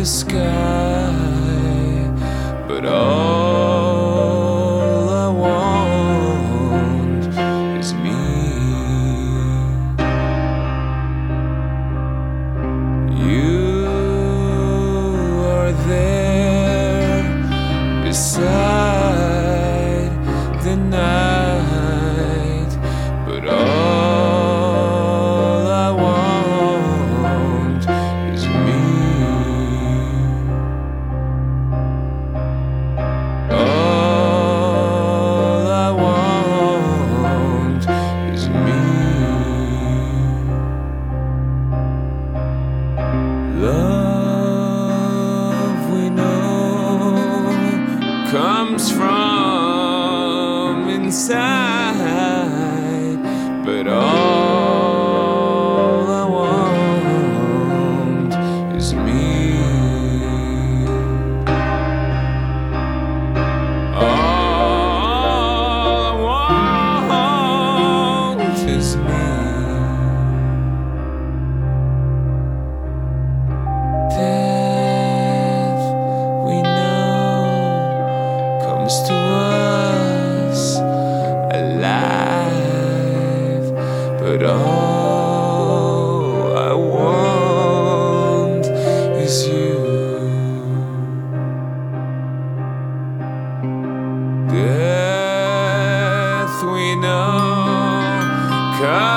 the sky, but all I want is me. You are there beside the night, but all I want is me. All I want is me. Love we know comes from inside, but all I want is me. All I want is me. Death we know comes to us alive, but all I want is you. Death we know comes